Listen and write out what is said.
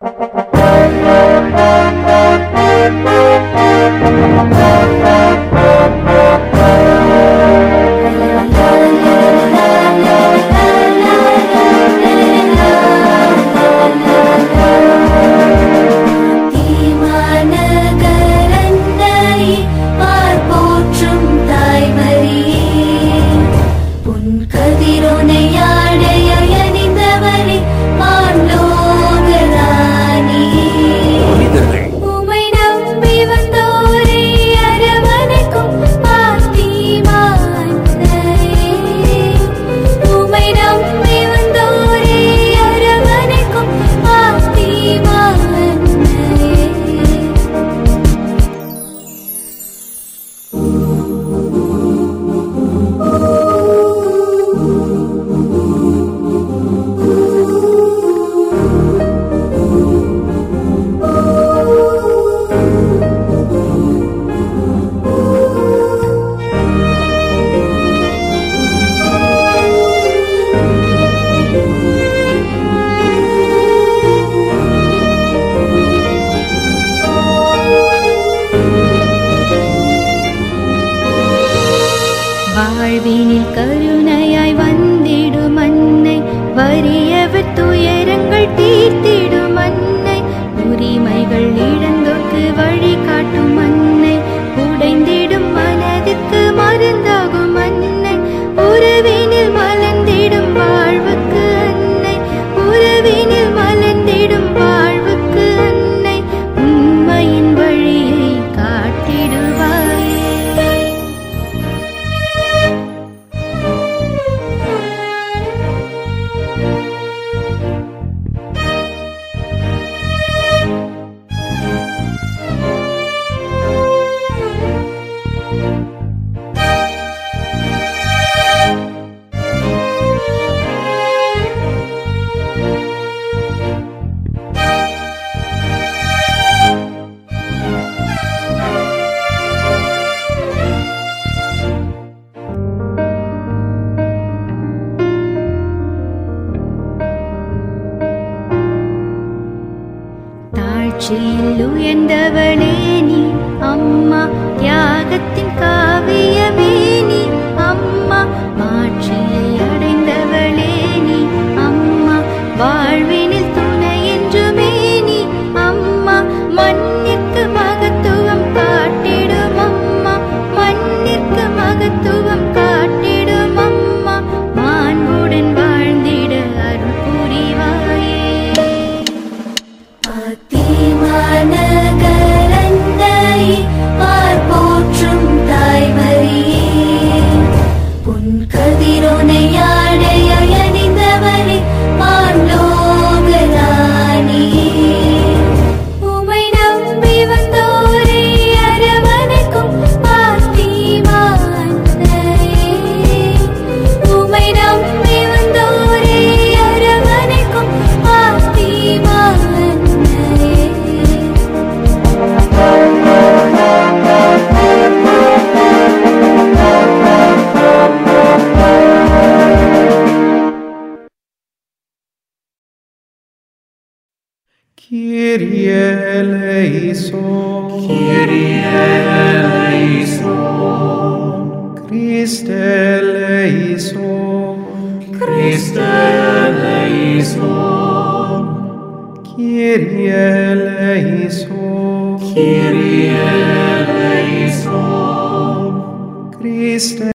வாழ்வினில் கருணையாய் வந்திடும் அன்னை, வறியவர் துயரங்கள் தீர்த்திடும் அன்னை, உரிமைகள் இழந்தோர்க்கு வழி காட்டும் அன்னை, உடைந்திடும் மனதிற்கு மருந்தாகும் அன்னை, உறவினில் மலர்ந்திடும் வாழ்வுக்கு அன்னை, உறவினில் மலர்ந்திடும் வாழ்வுக்கு அன்னை, உண்மையின் வழியை காட்டிடுவாயே. தாழ்ச்சியில் உயர்ந்தவளே நீ அம்மா, தியாகத்தின் காவியமே நீ அம்மா, மாட்சியை அடைந்தவளே நீ அம்மா, வாழ்வினில் துணை என்றுமே நீ அம்மா, மண்ணிற்கு மகத்துவம் காட்டிடும் அம்மா, மண்ணிற்கு மகத்துவம் காட்டிடும் அம்மா, மாண்புடன் வாழ்ந்திட அருள் புரிவாயே. போற்றும் தாய்மரியே, பொன் கதிரோனை ஆடைய அணிந்தவரே, மாண்டோக ராணியே, உமை நம்பி வந்தோரே அரவணைக்கும் பாத்திமா அன்னையே, உமை நம்பி வந்தோரே அரவணைக்கும் பாத்திமா அன்னையே. Kyrie eleison, Kyrie eleison, Christe eleison, Christe eleison, Kyrie eleison, Kyrie eleison, Christe